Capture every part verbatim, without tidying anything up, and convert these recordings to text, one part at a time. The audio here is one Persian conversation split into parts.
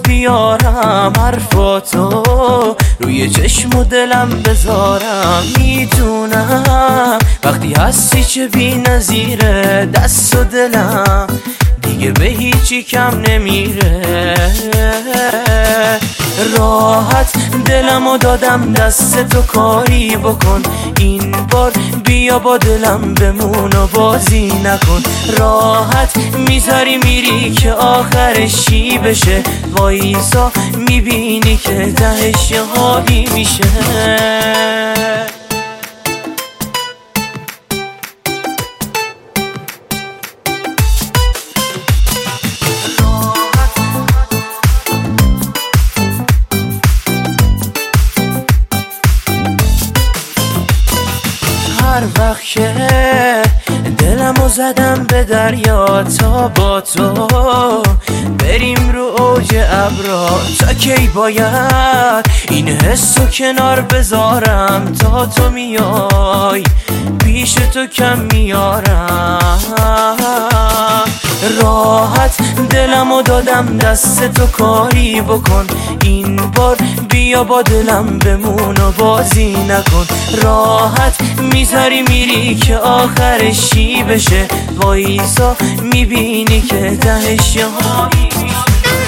بیارم حرفاتو روی چشم و دلم بذارم. میدونم وقتی هستی چه بی نظیره، دست و دلم دیگه به هیچی کم نمیره. راحت دلمو دادم دست تو، کاری بکن این بار، بیا با دلم بمون و بازی نکن. راحت میذاری میری که آخرش چی بشه، وایسا میبینی که تهش یه حالی میشه. هر وقت که دلمو زدم به دریا تا با تو بریم رو اوج ابرا، تا کی باید این حسو کنار بذارم تا تو میای پیش تو کم میارم. راحت دلمو دادم دست تو، کاری بکن این بار، بیا با دلم بمون و بازی نکن. راحت میذاری میری که آخرش چی بشه، وایسا میبینی که تهش یه حالی میشه.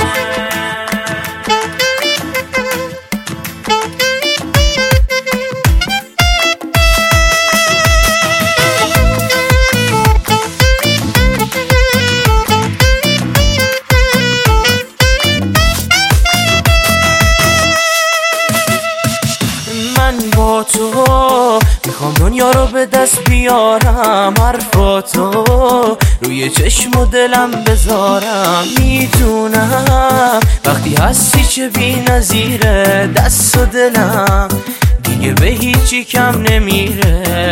من با تو میخوام دنیا رو به دست بیارم، حرفاتو روی چشم و دلم بذارم. میدونم وقتی هستی چه بی نظیره، دست و دلم دیگه به هیچی کم نمیره.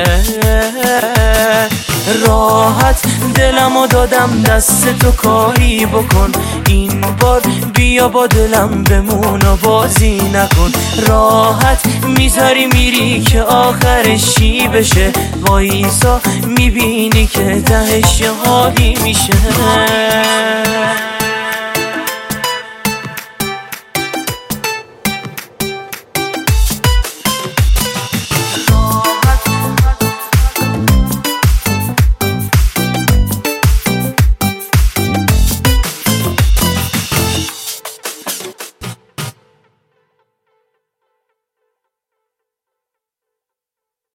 راحت دلمو دادم دست تو، کاری بکن این بار، بیا با دلم بمون و بازی نکن. راحت میذاری میری که آخرش چی بشه، وایسا میبینی که تهش یه حالی میشه.